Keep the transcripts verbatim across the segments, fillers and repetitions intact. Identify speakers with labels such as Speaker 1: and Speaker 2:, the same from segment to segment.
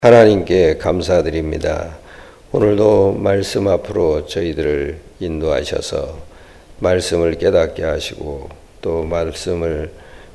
Speaker 1: 하나님께 감사드립니다. 오늘도 말씀 앞으로 저희들을 인도하셔서 말씀을 깨닫게 하시고 또 말씀을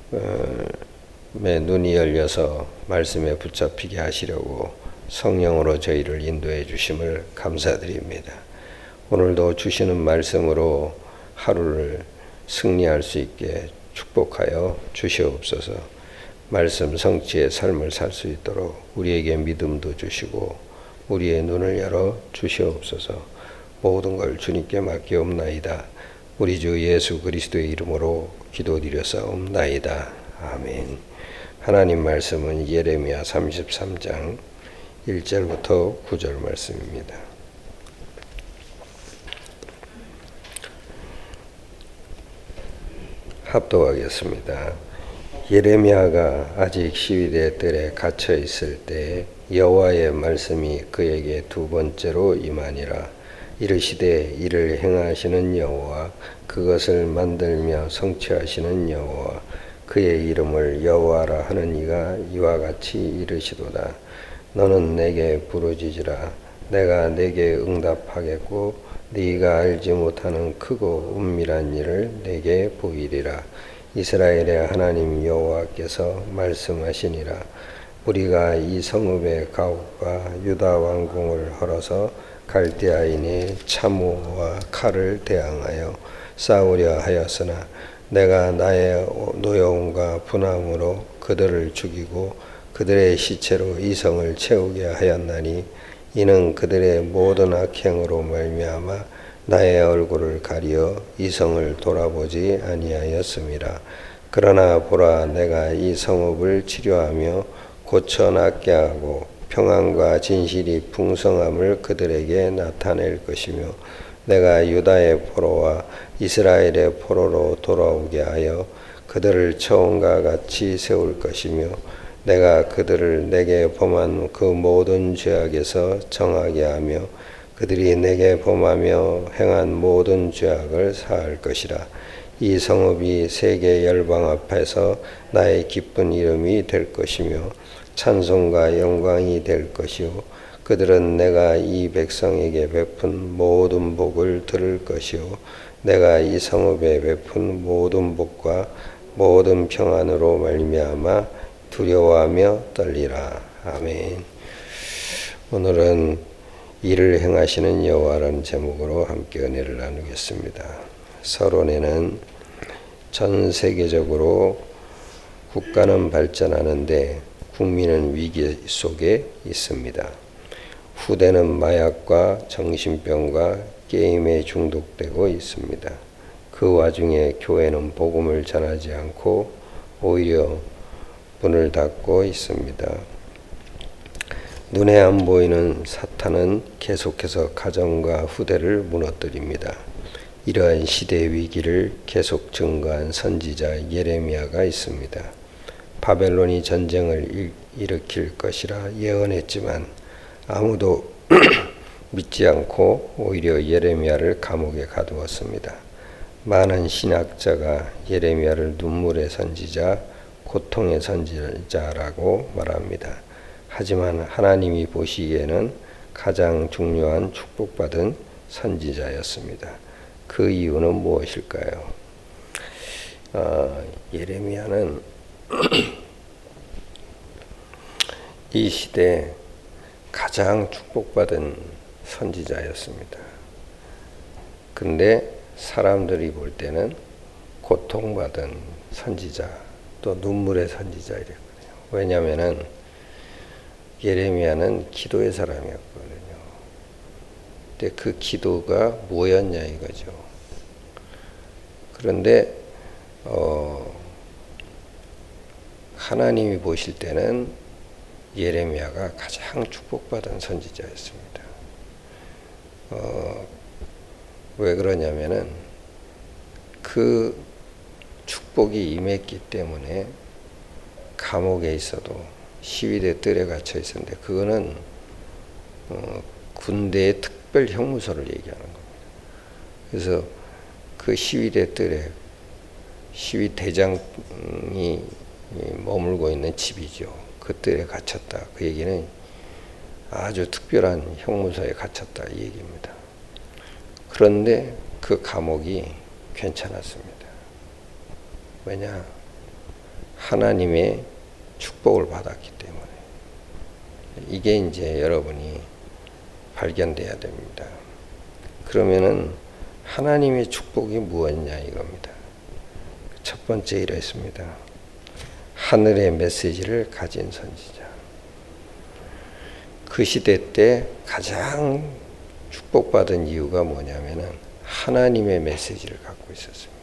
Speaker 1: 에 눈이 열려서 말씀에 붙잡히게 하시려고 성령으로 저희를 인도해 주심을 감사드립니다. 오늘도 주시는 말씀으로 하루를 승리할 수 있게 축복하여 주시옵소서. 말씀 성취의 삶을 살 수 있도록 우리에게 믿음도 주시고 우리의 눈을 열어 주시옵소서. 모든 걸 주님께 맡기옵나이다. 우리 주 예수 그리스도의 이름으로 기도드려사옵나이다. 아멘. 하나님 말씀은 예레미야 삼십삼 장 일 절부터 구 절 말씀입니다. 합독하겠습니다. 예레미야가 아직 시위대 뜰에 갇혀 있을 때 여호와의 말씀이 그에게 두 번째로 임하니라. 이르시되 이를 행하시는 여호와, 그것을 만들며 성취하시는 여호와, 그의 이름을 여호와라 하는 이가 이와 같이 이르시도다. 너는 내게 부르짖으라. 내가 내게 응답하겠고 네가 알지 못하는 크고 은밀한 일을 내게 보이리라. 이스라엘의 하나님 여호와께서 말씀하시니라. 우리가 이 성읍의 가옥과 유다 왕궁을 헐어서 갈대아인의 참호와 칼을 대항하여 싸우려 하였으나 내가 나의 노여움과 분함으로 그들을 죽이고 그들의 시체로 이 성을 채우게 하였나니 이는 그들의 모든 악행으로 말미암아 나의 얼굴을 가리어 이 성을 돌아보지 아니하였음이라. 그러나 보라, 내가 이 성읍을 치료하며 고쳐 낫게 하고 평안과 진실이 풍성함을 그들에게 나타낼 것이며 내가 유다의 포로와 이스라엘의 포로로 돌아오게 하여 그들을 처음과 같이 세울 것이며 내가 그들을 내게 범한 그 모든 죄악에서 정하게 하며 그들이 내게 범하며 행한 모든 죄악을 사할 것이라. 이 성읍이 세계 열방 앞에서 나의 기쁜 이름이 될 것이며 찬송과 영광이 될 것이요 그들은 내가 이 백성에게 베푼 모든 복을 들을 것이요 내가 이 성읍에 베푼 모든 복과 모든 평안으로 말미암아 두려워하며 떨리라. 아멘. 오늘은 일을 행하시는 여호와라는 제목으로 함께 은혜를 나누겠습니다. 서론에는 전 세계적으로 국가는 발전하는데 국민은 위기 속에 있습니다. 후대는 마약과 정신병과 게임에 중독되고 있습니다. 그 와중에 교회는 복음을 전하지 않고 오히려 문을 닫고 있습니다. 눈에 안 보이는 사탄은 계속해서 가정과 후대를 무너뜨립니다. 이러한 시대의 위기를 계속 증거한 선지자 예레미야가 있습니다. 바벨론이 전쟁을 일으킬 것이라 예언했지만 아무도 믿지 않고 오히려 예레미야를 감옥에 가두었습니다. 많은 신학자가 예레미야를 눈물의 선지자, 고통의 선지자라고 말합니다. 하지만 하나님이 보시기에는 가장 중요한 축복받은 선지자였습니다. 그 이유는 무엇일까요? 어, 예레미야는 이 시대에 가장 축복받은 선지자였습니다. 근데 사람들이 볼 때는 고통받은 선지자, 또 눈물의 선지자 이랬거든요. 왜냐하면은 예레미야는 기도의 사람이었거든요. 근데 그 기도가 뭐였냐 이거죠. 그런데 어, 하나님이 보실 때는 예레미야가 가장 축복받은 선지자였습니다. 어, 왜 그러냐면은 그 축복이 임했기 때문에 감옥에 있어도 시위대 뜰에 갇혀 있었는데 그거는 어, 군대의 특별 형무소를 얘기하는 겁니다. 그래서 그 시위대 뜰에 시위 대장이 머물고 있는 집이죠. 그 뜰에 갇혔다. 그 얘기는 아주 특별한 형무소에 갇혔다 이 얘기입니다. 그런데 그 감옥이 괜찮았습니다. 왜냐? 하나님의 축복을 받았기 때문에. 이게 이제 여러분이 발견돼야 됩니다. 그러면은 하나님의 축복이 무엇이냐 이겁니다. 첫 번째 이랬습니다. 하늘의 메시지를 가진 선지자. 그 시대 때 가장 축복받은 이유가 뭐냐면은 하나님의 메시지를 갖고 있었습니다.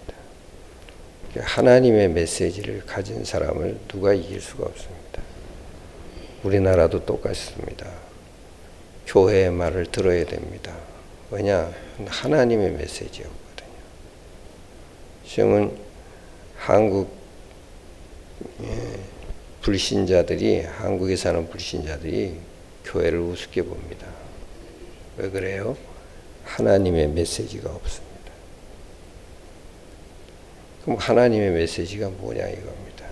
Speaker 1: 하나님의 메시지를 가진 사람을 누가 이길 수가 없습니다. 우리나라도 똑같습니다. 교회의 말을 들어야 됩니다. 왜냐? 하나님의 메시지였거든요. 지금은 한국 예, 불신자들이, 한국에 사는 불신자들이 교회를 우습게 봅니다. 왜 그래요? 하나님의 메시지가 없습니다. 그럼 하나님의 메시지가 뭐냐 이겁니다.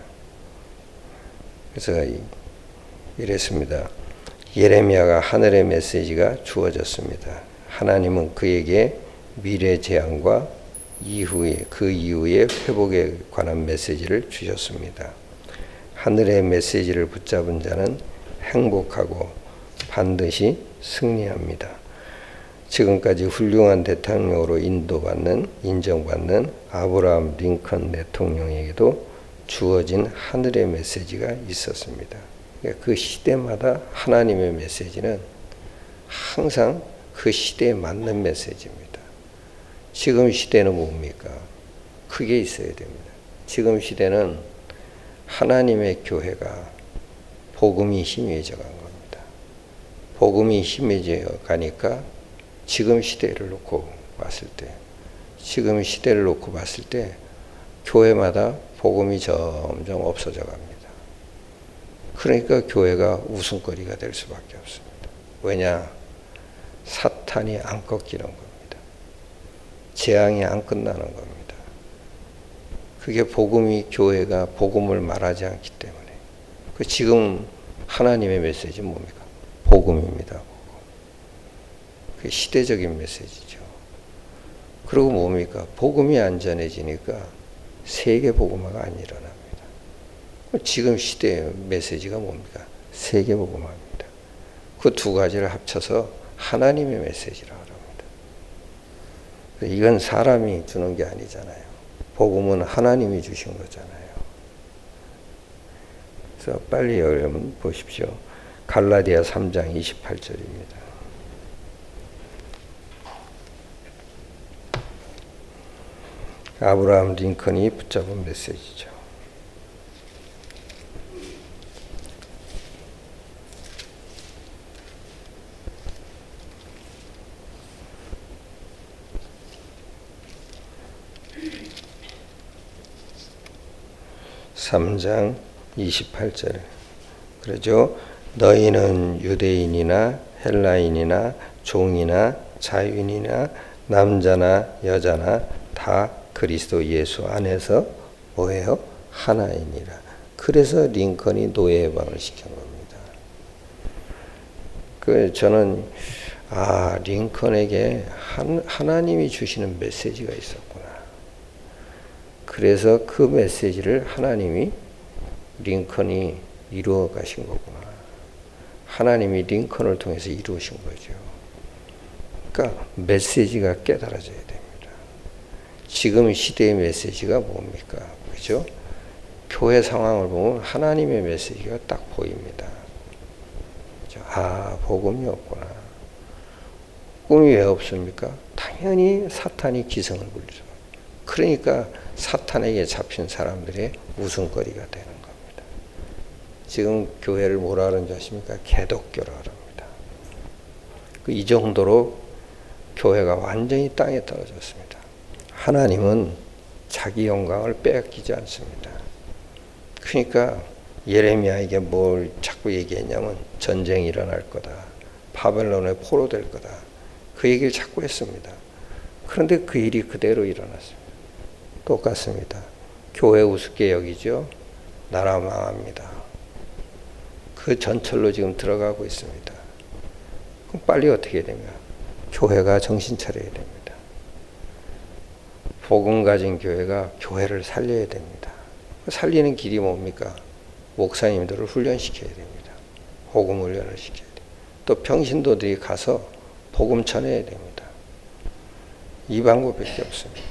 Speaker 1: 그래서 이랬습니다. 예레미야가 하늘의 메시지가 주어졌습니다. 하나님은 그에게 미래 재앙과 이후에 그 이후의 회복에 관한 메시지를 주셨습니다. 하늘의 메시지를 붙잡은 자는 행복하고 반드시 승리합니다. 지금까지 훌륭한 대통령으로 인도받는, 인정받는 아브라함 링컨 대통령에게도 주어진 하늘의 메시지가 있었습니다. 그 시대마다 하나님의 메시지는 항상 그 시대에 맞는 메시지입니다. 지금 시대는 뭡니까? 크게 있어야 됩니다. 지금 시대는 하나님의 교회가 복음이 희미해져 간 겁니다. 복음이 희미해져 가니까 지금 시대를 놓고 봤을 때, 지금 시대를 놓고 봤을 때 교회마다 복음이 점점 없어져 갑니다. 그러니까 교회가 웃음거리가 될 수밖에 없습니다. 왜냐? 사탄이 안 꺾이는 겁니다. 재앙이 안 끝나는 겁니다. 그게 복음이, 교회가 복음을 말하지 않기 때문에. 그 지금 하나님의 메시지는 뭡니까? 복음입니다. 복음. 그게 시대적인 메시지죠. 그리고 뭡니까? 복음이 안 전해지니까 세계 복음화가 안 일어납니다. 지금 시대의 메시지가 뭡니까? 세계 복음화입니다. 그 두 가지를 합쳐서 하나님의 메시지라고 합니다. 이건 사람이 주는 게 아니잖아요. 복음은 하나님이 주신 거잖아요. 그래서 빨리 여러분 보십시오. 갈라디아 삼 장 이십팔 절입니다. 아브라함 링컨이 붙잡은 메시지죠. 삼 장 이십팔 절. 그러죠. 너희는 유대인이나 헬라인이나 종이나 자유인이나 남자나 여자나 다 그리스도 예수 안에서 뭐예요? 하나이니라. 그래서 링컨이 노예 해방을 시킨 겁니다. 그 저는 아 링컨에게 한, 하나님이 주시는 메시지가 있었구나. 그래서 그 메시지를 하나님이 링컨이 이루어 가신 거구나. 하나님이 링컨을 통해서 이루신 거죠. 그러니까 메시지가 깨달아져야 됩니다. 지금 시대의 메시지가 뭡니까? 그죠? 교회 상황을 보면 하나님의 메시지가 딱 보입니다. 그죠? 아, 복음이 없구나. 꿈이 왜 없습니까? 당연히 사탄이 기성을 부리죠. 그러니까 사탄에게 잡힌 사람들의 웃음거리가 되는 겁니다. 지금 교회를 뭐라 하는지 아십니까? 개독교라 합니다. 이 정도로 교회가 완전히 땅에 떨어졌습니다. 하나님은 자기 영광을 빼앗기지 않습니다. 그러니까 예레미야에게 뭘 자꾸 얘기했냐면 전쟁이 일어날 거다. 바벨론에 포로될 거다. 그 얘기를 자꾸 했습니다. 그런데 그 일이 그대로 일어났습니다. 똑같습니다. 교회 우습게 여기죠. 나라 망합니다. 그 전철로 지금 들어가고 있습니다. 그럼 빨리 어떻게 해야 됩니까? 교회가 정신 차려야 됩니다. 복음 가진 교회가 교회를 살려야 됩니다. 살리는 길이 뭡니까? 목사님들을 훈련시켜야 됩니다. 복음 훈련을 시켜야 돼요. 또 평신도들이 가서 복음 전해야 됩니다. 이 방법밖에 없습니다.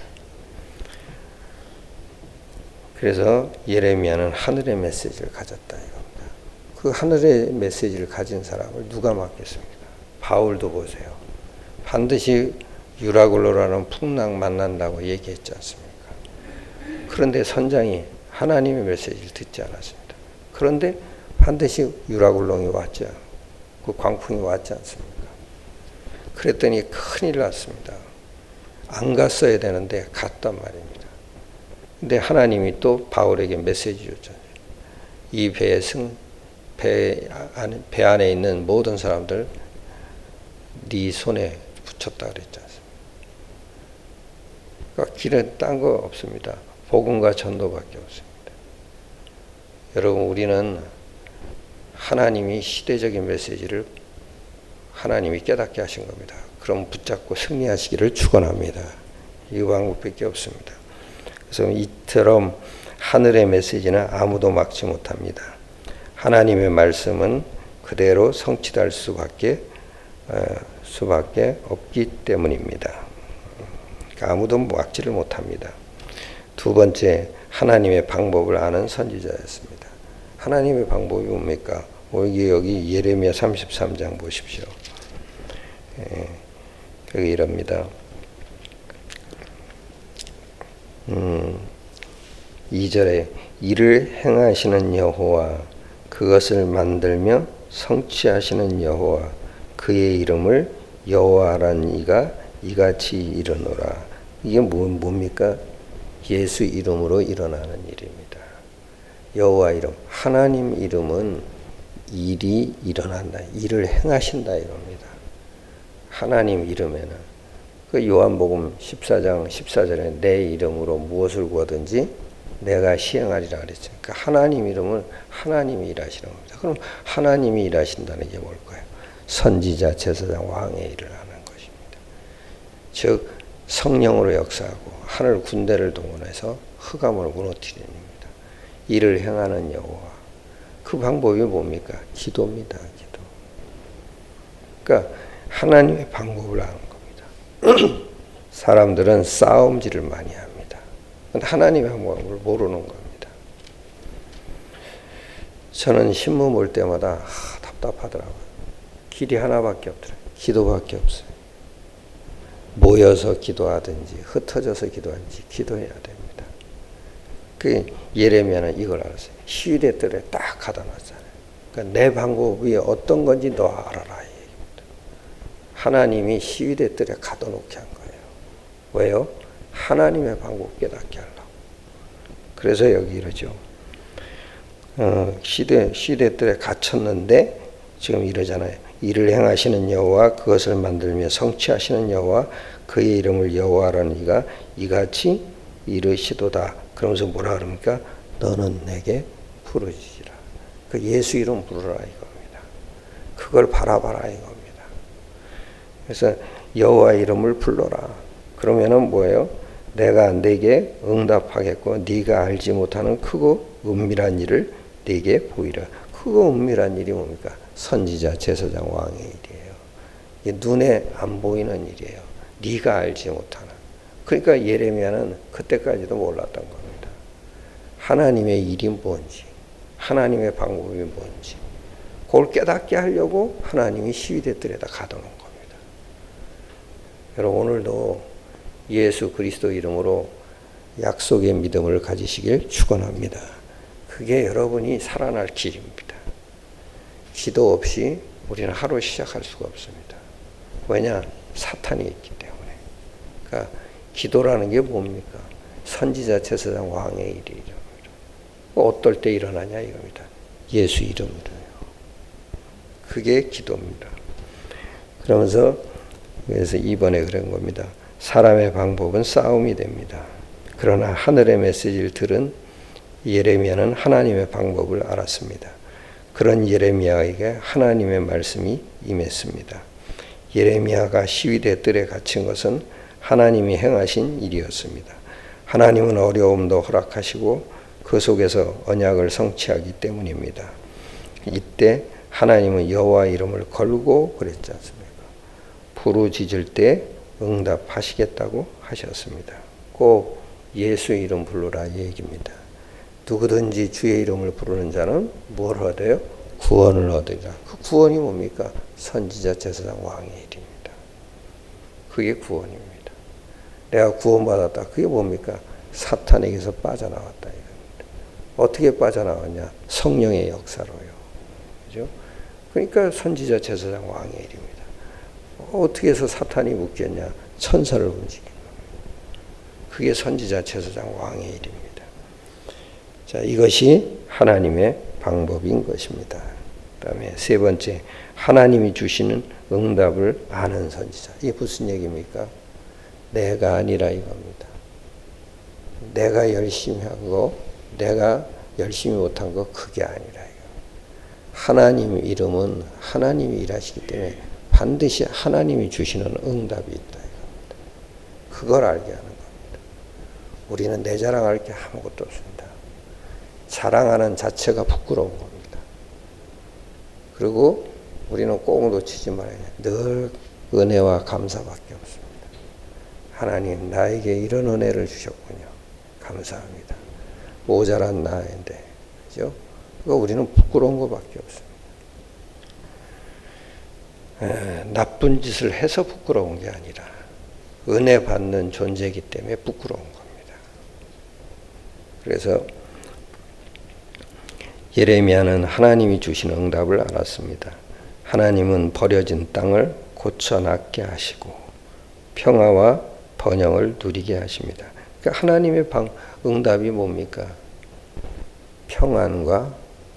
Speaker 1: 그래서 예레미야는 하늘의 메시지를 가졌다 이겁니다. 그 하늘의 메시지를 가진 사람을 누가 맡겠습니까? 바울도 보세요. 반드시 유라굴로라는 풍랑 만난다고 얘기했지 않습니까? 그런데 선장이 하나님의 메시지를 듣지 않았습니다. 그런데 반드시 유라굴롱이 왔죠. 그 광풍이 왔지 않습니까? 그랬더니 큰일 났습니다. 안 갔어야 되는데 갔단 말입니다. 근데 하나님이 또 바울에게 메시지 줬잖아요. 이 배에 승, 배 안에, 배 안에 있는 모든 사람들 네 손에 붙였다 그랬지 않습니까? 그러니까 길은 딴 거 없습니다. 복음과 전도밖에 없습니다. 여러분, 우리는 하나님이 시대적인 메시지를 하나님이 깨닫게 하신 겁니다. 그럼 붙잡고 승리하시기를 축원합니다. 이 방법밖에 없습니다. 그래서 이처럼 하늘의 메시지는 아무도 막지 못합니다. 하나님의 말씀은 그대로 성취될 수밖에 어, 수밖에 없기 때문입니다. 그러니까 아무도 막지를 못합니다. 두 번째, 하나님의 방법을 아는 선지자였습니다. 하나님의 방법이 뭡니까? 여기 여기 예레미야 삼십삼 장 보십시오. 예, 여기 이럽니다. 음, 이 절에 이를 행하시는 여호와, 그것을 만들며 성취하시는 여호와, 그의 이름을 여호와란 이가 이같이 이르노라. 이게 뭐, 뭡니까? 예수 이름으로 일어나는 일입니다. 여호와 이름, 하나님 이름은 일이 일어난다, 일을 행하신다 이겁니다. 하나님 이름에는 그 요한복음 십사 장 십사 절에 내 이름으로 무엇을 구하든지 내가 시행하리라 그랬죠. 그러니까 하나님 이름은 하나님이 일하시는 겁니다. 그럼 하나님이 일하신다는 게 뭘까요? 선지자, 제사장, 왕의 일을 하는 것입니다. 즉 성령으로 역사하고 하늘 군대를 동원해서 흑암을 무너뜨리는 입니다. 이를 행하는 여호와. 그 방법이 뭡니까? 기도입니다. 기도. 그러니까 하나님의 방법을 아는 겁니다. 사람들은 싸움질을 많이 합니다. 하나님의 방법을 모르는 겁니다. 저는 신문 볼 때마다 하, 답답하더라고요. 길이 하나밖에 없더라고요. 기도밖에 없어요. 모여서 기도하든지 흩어져서 기도하든지 기도해야 됩니다. 그 예레미야는 이걸 알았어요. 시위대 뜰에 딱 가다 놨잖아요. 그러니까 내 방법이 어떤 건지 너 알아라. 하나님이 시위대 뜰에 가둬놓게 한 거예요. 왜요? 하나님의 방법 깨닫게 하려고. 그래서 여기 이러죠. 어, 시대, 시대 뜰에 갇혔는데 지금 이러잖아요. 이를 행하시는 여호와, 그것을 만들며 성취하시는 여호와, 그의 이름을 여호와라는 이가 이같이 이르시도다. 그러면서 뭐라 그럽니까? 너는 내게 부르짖으라. 그 예수 이름 부르라 이겁니다. 그걸 바라봐라 이겁니다. 그래서 여호와 이름을 불러라. 그러면은 뭐예요? 내가 네게 응답하겠고 네가 알지 못하는 크고 은밀한 일을 네게 보이라. 크고 은밀한 일이 뭡니까? 선지자, 제사장, 왕의 일이에요. 이게 눈에 안 보이는 일이에요. 네가 알지 못하는. 그러니까 예레미야는 그때까지도 몰랐던 겁니다. 하나님의 일이 뭔지, 하나님의 방법이 뭔지, 그걸 깨닫게 하려고 하나님이 시위대 뜰에다 가둬놓은 겁니다. 여러분, 오늘도 예수 그리스도 이름으로 약속의 믿음을 가지시길 축원합니다. 그게 여러분이 살아날 길입니다. 기도 없이 우리는 하루 시작할 수가 없습니다. 왜냐? 사탄이 있기 때문에. 그러니까 기도라는 게 뭡니까? 선지자, 제사장, 왕의 일이죠. 어떨 때 일어나냐 이겁니다. 예수 이름으로요. 그게 기도입니다. 그러면서 그래서 이번에 그런 겁니다. 사람의 방법은 싸움이 됩니다. 그러나 하늘의 메시지를 들은 예레미야는 하나님의 방법을 알았습니다. 그런 예레미야에게 하나님의 말씀이 임했습니다. 예레미야가 시위대 뜰에 갇힌 것은 하나님이 행하신 일이었습니다. 하나님은 어려움도 허락하시고 그 속에서 언약을 성취하기 때문입니다. 이때 하나님은 여호와 이름을 걸고 그랬지 않습니까? 부르짖을 때 응답하시겠다고 하셨습니다. 꼭 예수 이름 부르라 이 얘기입니다. 누구든지 주의 이름을 부르는 자는 뭘 얻어요? 구원을 얻으리라. 그 구원이 뭡니까? 선지자, 제사장, 왕의 일입니다. 그게 구원입니다. 내가 구원받았다. 그게 뭡니까? 사탄에게서 빠져나왔다 이겁니다. 어떻게 빠져나왔냐? 성령의 역사로요. 그죠? 그러니까 선지자, 제사장, 왕의 일입니다. 어떻게 해서 사탄이 묶였냐? 천사를 움직이는 겁니다. 그게 선지자, 제사장, 왕의 일입니다. 자, 이것이 하나님의 방법인 것입니다. 그 다음에 세 번째, 하나님이 주시는 응답을 아는 선지자. 이게 무슨 얘기입니까? 내가 아니라 이겁니다. 내가 열심히 한 거, 내가 열심히 못한 거 그게 아니라 이거. 하나님 이름은 하나님이 일하시기 때문에 반드시 하나님이 주시는 응답이 있다 이겁니다. 그걸 알게 하는 겁니다. 우리는 내 자랑할 게 아무것도 없습니다. 자랑하는 자체가 부끄러운 겁니다. 그리고 우리는 꼭 놓치지 말아야 돼요. 늘 은혜와 감사밖에 없습니다. 하나님 나에게 이런 은혜를 주셨군요. 감사합니다. 모자란 나인데, 그죠? 그거 우리는 부끄러운 것밖에 없습니다. 에, 나쁜 짓을 해서 부끄러운 게 아니라 은혜 받는 존재이기 때문에 부끄러운 겁니다. 그래서 예레미야는 하나님이 주신 응답을 알았습니다. 하나님은 버려진 땅을 고쳐 낫게 하시고 평화와 번영을 누리게 하십니다. 그러니까 하나님의 방, 응답이 뭡니까? 평안과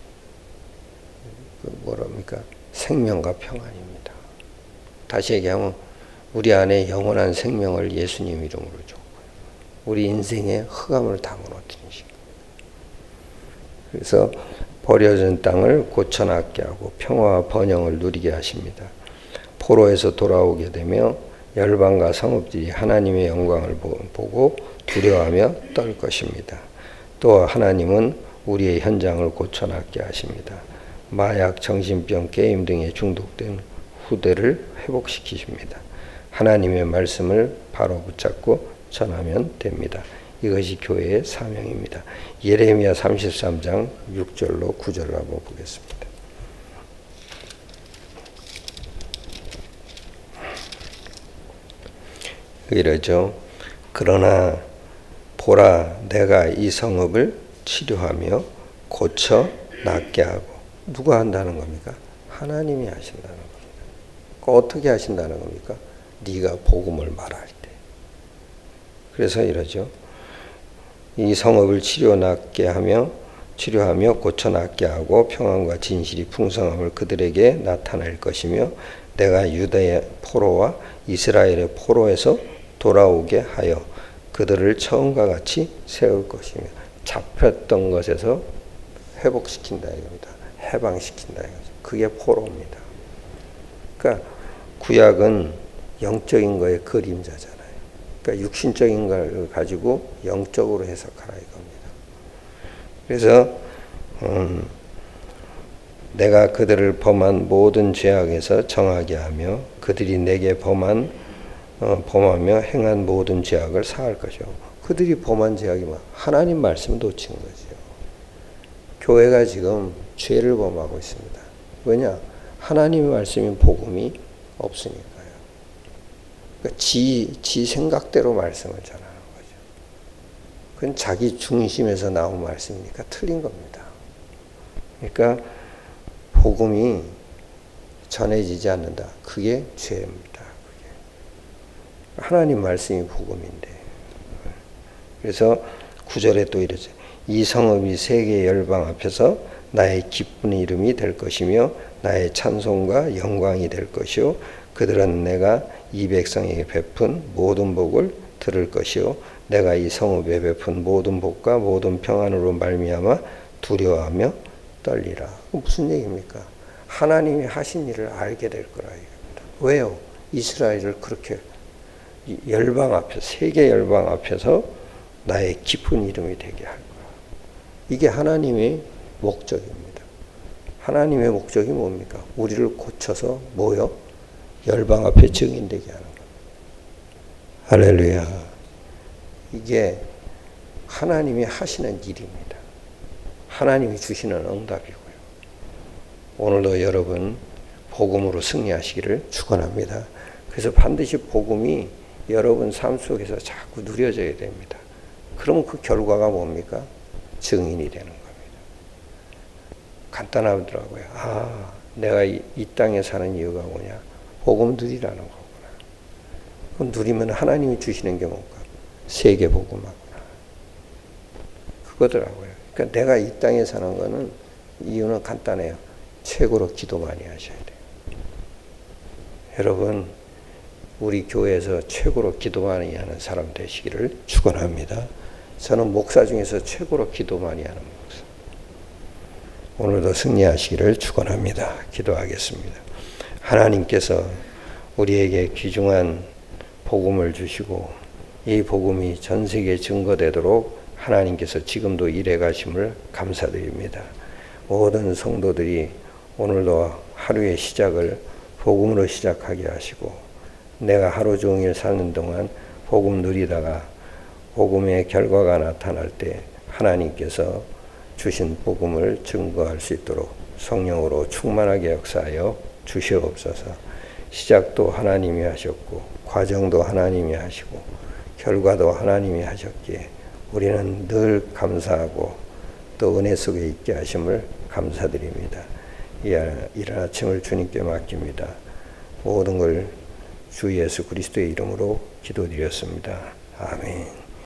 Speaker 1: 그 뭐랍니까? 생명과 평안입니다. 다시 얘기하면 우리 안에 영원한 생명을 예수님 이름으로 줬고요. 우리 인생의 흑암을 다 무너뜨리신 겁니다. 그래서 버려진 땅을 고쳐낫게 하고 평화와 번영을 누리게 하십니다. 포로에서 돌아오게 되며 열방과 성읍들이 하나님의 영광을 보고 두려워하며 떨 것입니다. 또 하나님은 우리의 현장을 고쳐낫게 하십니다. 마약, 정신병, 게임 등에 중독된 후대를 회복시키십니다. 하나님의 말씀을 바로 붙잡고 전하면 됩니다. 이것이 교회의 사명입니다. 예레미야 삼십삼 장 육 절로 구 절을 한번 보겠습니다. 이러죠. 그러나 보라, 내가 이 성읍을 치료하며 고쳐 낫게 하고. 누가 한다는 겁니까? 하나님이 하신다는 겁니다. 어떻게 하신다는 겁니까? 네가 복음을 말할 때. 그래서 이러죠. 이 성읍을 치료 낫게 하며 치료하며 고쳐 낫게 하고 평안과 진실이 풍성함을 그들에게 나타낼 것이며 내가 유다의 포로와 이스라엘의 포로에서 돌아오게 하여 그들을 처음과 같이 세울 것이며 잡혔던 것에서 회복시킨다 이겁니다. 해방시킨다 이거죠. 그게 포로입니다. 그러니까 구약은 영적인 거의 그림자잖아요. 그러니까 육신적인 걸 가지고 영적으로 해석하라 이겁니다. 그래서 음, 내가 그들을 범한 모든 죄악에서 정하게 하며 그들이 내게 범한 어, 범하며 행한 모든 죄악을 사할 것이요. 그들이 범한 죄악이 뭐 하나님 말씀 놓친 거죠. 교회가 지금 죄를 범하고 있습니다. 왜냐? 하나님의 말씀인 복음이 없으니까요. 그러니까 지, 지 생각대로 말씀을 전하는 거죠. 그건 자기 중심에서 나온 말씀이니까 틀린 겁니다. 그러니까 복음이 전해지지 않는다. 그게 죄입니다. 그게. 하나님 말씀이 복음인데. 그래서 구 절에 또 이러죠. 이 성읍이 세계 열방 앞에서 나의 기쁜 이름이 될 것이며 나의 찬송과 영광이 될 것이요 그들은 내가 이 백성에게 베푼 모든 복을 들을 것이요 내가 이 성읍에 베푼 모든 복과 모든 평안으로 말미암아 두려워하며 떨리라. 무슨 얘기입니까? 하나님이 하신 일을 알게 될 거라 이겁니다. 왜요? 이스라엘을 그렇게 열방 앞에서, 세계 열방 앞에서 나의 깊은 이름이 되게 할 거야. 이게 하나님의 목적입니다. 하나님의 목적이 뭡니까? 우리를 고쳐서 뭐요? 열방 앞에 증인되게 하는 겁니다. 할렐루야. 이게 하나님이 하시는 일입니다. 하나님이 주시는 응답이고요. 오늘도 여러분 복음으로 승리하시기를 축원합니다. 그래서 반드시 복음이 여러분 삶 속에서 자꾸 누려져야 됩니다. 그럼 그 결과가 뭡니까? 증인이 되는 겁니다. 간단하더라고요. 아, 내가 이, 이 땅에 사는 이유가 뭐냐? 복음 누리라는 거구나. 그럼 누리면 하나님이 주시는 게 뭔가? 세계 복음하구나. 그거더라고요. 그러니까 내가 이 땅에 사는 거는 이유는 간단해요. 최고로 기도 많이 하셔야 돼요. 여러분, 우리 교회에서 최고로 기도 많이 하는 사람 되시기를 축원합니다. 저는 목사 중에서 최고로 기도 많이 하는 목사. 오늘도 승리하시기를 축원합니다. 기도하겠습니다. 하나님께서 우리에게 귀중한 복음을 주시고 이 복음이 전 세계에 증거되도록 하나님께서 지금도 일해 가심을 감사드립니다. 모든 성도들이 오늘도 하루의 시작을 복음으로 시작하게 하시고 내가 하루 종일 사는 동안 복음 누리다가 복음의 결과가 나타날 때 하나님께서 주신 복음을 증거할 수 있도록 성령으로 충만하게 역사하여 주시옵소서. 시작도 하나님이 하셨고 과정도 하나님이 하시고 결과도 하나님이 하셨기에 우리는 늘 감사하고 또 은혜 속에 있게 하심을 감사드립니다. 이런 아침을 주님께 맡깁니다. 모든 걸 주 예수 그리스도의 이름으로 기도드렸습니다. 아멘.